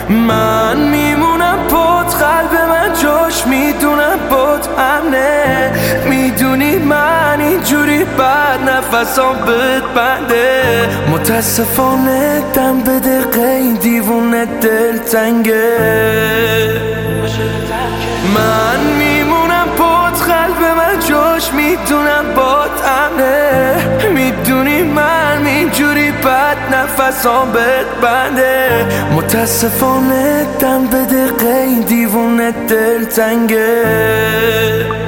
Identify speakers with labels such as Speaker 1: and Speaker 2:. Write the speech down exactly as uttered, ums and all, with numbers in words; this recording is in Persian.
Speaker 1: من میمونم پت، قلب من جاش میدونم پت امنه. میدونی من اینجوری بعد نفسام بهت بنده. متاسفانه دم به دقیقه این دیوونه دل تنگه. من میمونم پت، قلب من جاش میدونم بات امنه. میدونی من اینجوری بد نفسام بهت بنده. متاسفانه دم به دقیقه این دیوونه دل تنگه.